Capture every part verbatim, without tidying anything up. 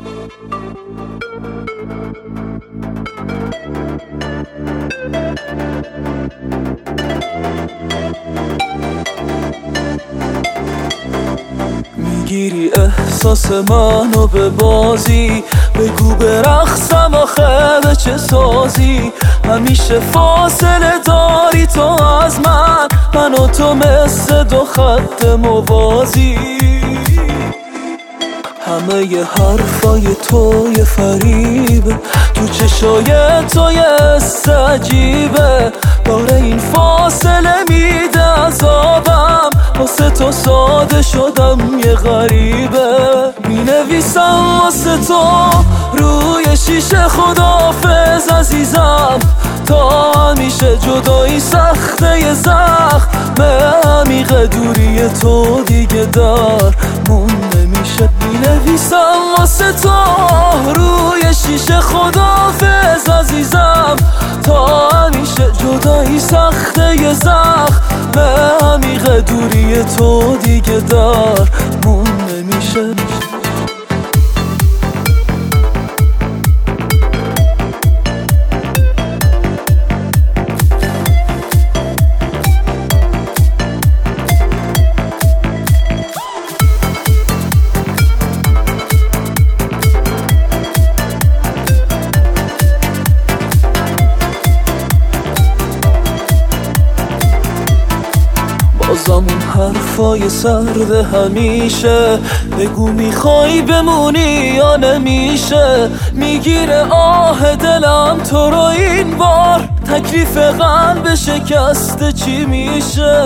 میگیری احساس منو به بازی، بگو برقصم آخه به چه سازی. همیشه فاصله داری تو از من، من و تو مثل دو خط موازی. همه ی حرفای تو یه فریبه، تو چشای تو یه حس عجیبه. داره این فاصله میده عذابم، واسه تو ساده شدم یه غریبه. مینویسم واسه تو روی شیشه خداحافظ عزیزم، تا همیشه جدایی سخته یه زخم عمیق دوری تو دیگه در مون نمیشه. مینویسم واسه تو روی شیشه خداحافظ عزیزم، تا همیشه جدایی سخته یه زخم عمیق دوری تو دیگه در مون نمیشه. بازم اون حرفای سرد همیشه، بگو میخوای بمونی یا نمیشه. میگیره آه دلم تو رو این بار، تکلیف قلب شکسته چی میشه.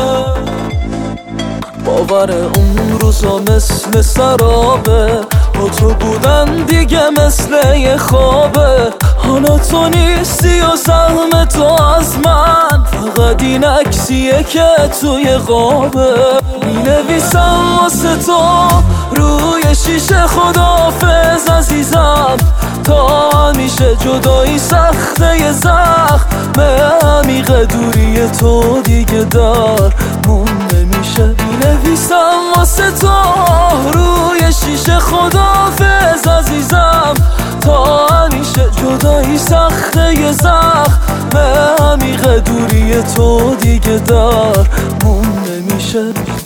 باور اون روزا مثل سرابه، با تو بودن دیگه مثل یه خوابه. حالا تو نیستی و سهم تو از من، فقط این عکسیه که توی قابه. مینویسم واسه تو روی شیشه خداحافظ عزیزم، تا همیشه جدایی سخته یه زخم عمیق دوری تو دیگه در مون نمیشه. مینویسم واسه تو روی شیشه خداحافظ عزیزم، تا همیشه جدایی سخته یه زخم عمیق دوری تو دیگه در مون نمیشه.